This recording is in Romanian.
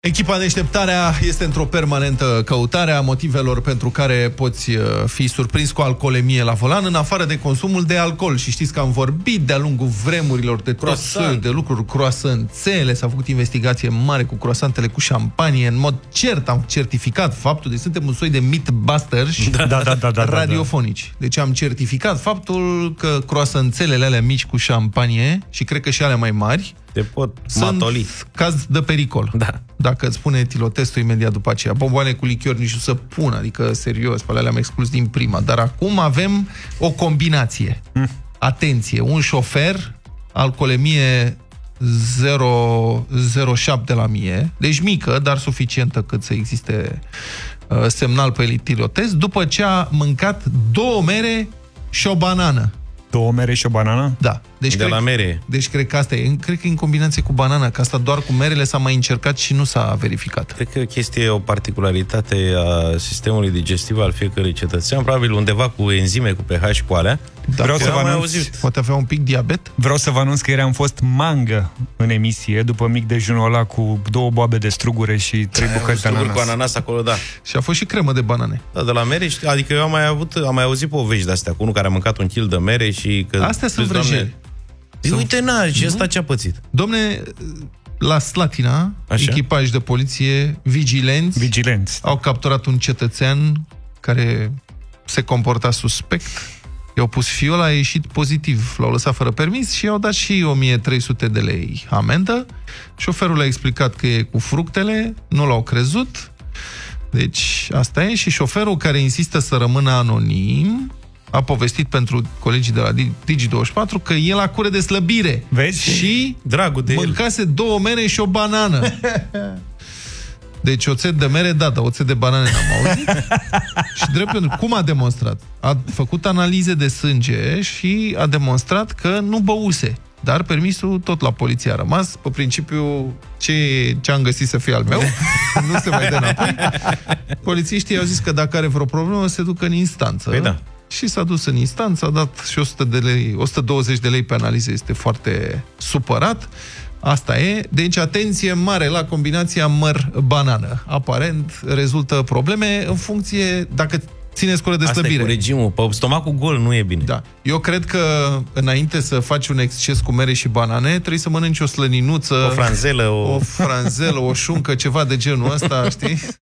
Echipa Deșteptarea este într-o permanentă căutare a motivelor pentru care poți fi surprins cu alcoolemie la volan, în afară de consumul de alcool. Și știți că am vorbit de-a lungul vremurilor de tot soiul de lucruri, croissantele, s-a făcut investigație mare cu croissantele cu șampanie, în mod cert am certificat faptul, deci suntem un soi de mythbusters radiofonici. Deci am certificat faptul că croissantelele alea mici cu șampanie, și cred că și alea mai mari, te pot matoli. Sunt caz de pericol. Da. Dacă îți spune etilotestul imediat după aceea. Bomboane cu lichior nici nu să pun, adică serios, pe alea le-am exclus din prima. Dar acum avem o combinație. Atenție, un șofer, alcoolemie 0,07 la 1000, deci mică, dar suficientă cât să existe semnal pe etilotest, după ce a mâncat 2 mere și o banană. 2 mere și o banană? Da. Deci de la mere. Deci cred că asta e. Cred că e în combinație cu banana, că asta doar cu merele s-a mai încercat și nu s-a verificat. Cred că e o chestie, o particularitate a sistemului digestiv al fiecărui cetățean, probabil undeva cu enzime, cu pH, cu alea. Da, vreau să vă anunț, poate avea un pic diabet. Vreau să vă anunț că ieri am fost mangă în emisie, după mic dejunul ăla cu 2 boabe de strugure și 3 bucăți de ananas. Cu ananas acolo, da. Și a fost și cremă de banane. Da, de la mere, adică eu am mai auzit povești de-astea, cu unul care a mâncat un kil de mere și... Că, astea sunt vrăjeli. Uite, și ăsta ce-a pățit? Domne, la Slatina, echipaj de poliție, vigilenți, au capturat un cetățean care se comporta suspect. I-au pus fiola, a ieșit pozitiv, l-au lăsat fără permis și i-au dat și 1300 de lei amendă. Șoferul a explicat că e cu fructele, nu l-au crezut. Deci asta e. Și șoferul, care insistă să rămână anonim, a povestit pentru colegii de la Digi24 că el a cure de slăbire. Vezi? Și dragul de mâncase 2 mere și o banană. Deci oțet de mere, da, dar oțet de banane n-am auzit. Și drept pentru cum a demonstrat? A făcut analize de sânge și a demonstrat că nu băuse. Dar permisul tot la poliție a rămas. Pe principiu, ce am găsit să fie al meu, nu se mai dă înapoi. Polițiștii au zis că dacă are vreo problemă, se ducă în instanță. Păi da. Și s-a dus în instanță, a dat și 120 de lei pe analize, este foarte supărat. Asta e. Deci atenție mare la combinația măr-banană. Aparent rezultă probleme în funcție, dacă țineți cură de slăbire. Asta e cu regimul, pe stomacul gol nu e bine. Da. Eu cred că înainte să faci un exces cu mere și banane, trebuie să mănânci o slăninuță, o franzelă, o șuncă, ceva de genul ăsta, știi?